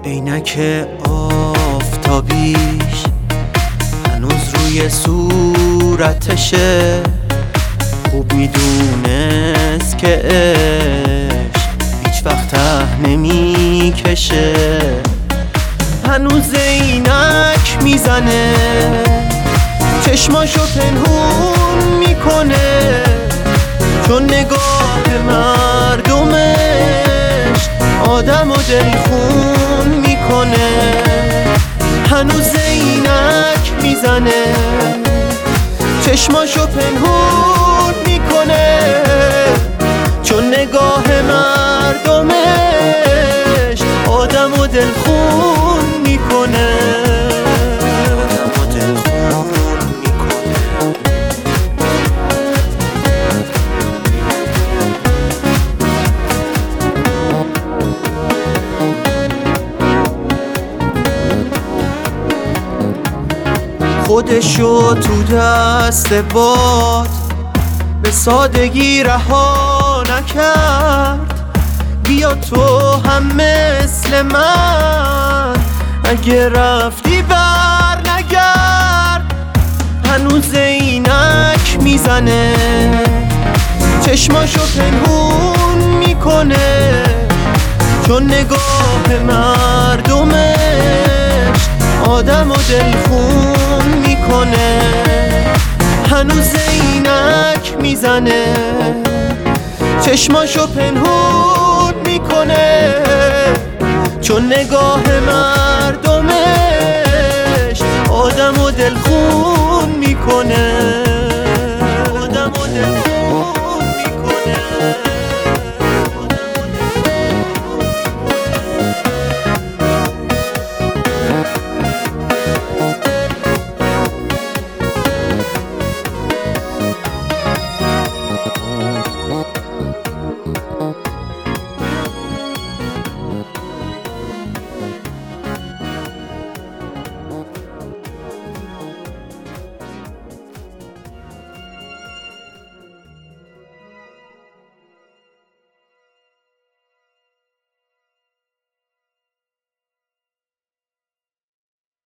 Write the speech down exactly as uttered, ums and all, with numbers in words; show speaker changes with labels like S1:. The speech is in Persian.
S1: عینک آفتابیش هنوز روی صورتشه، خوب میدونست که عشق هیچ وقت ته نمیکشه. هنوز عینک میزنه، چشماشو پنهون میکنه، چون نگاه مردمش آدم و دلخون میکنه. هنوز عینک میزنه، چشماشو پنهون میکنه، چون نگاه مردمش آدم و دلخون میکنه. خودشو تو دست باد به سادگی رها نکرد. بیا تو هم مثل من، اگه رفتی بر نگرد. هنوز عینک میزنه، چشماشو پنهون میکنه، چون نگاه مردمش آدم و دلخون میکنه. هنوز عینک میزنه، چشماشو پنهون میکنه، چون نگاه مردمش آدم و دلخون میکنه.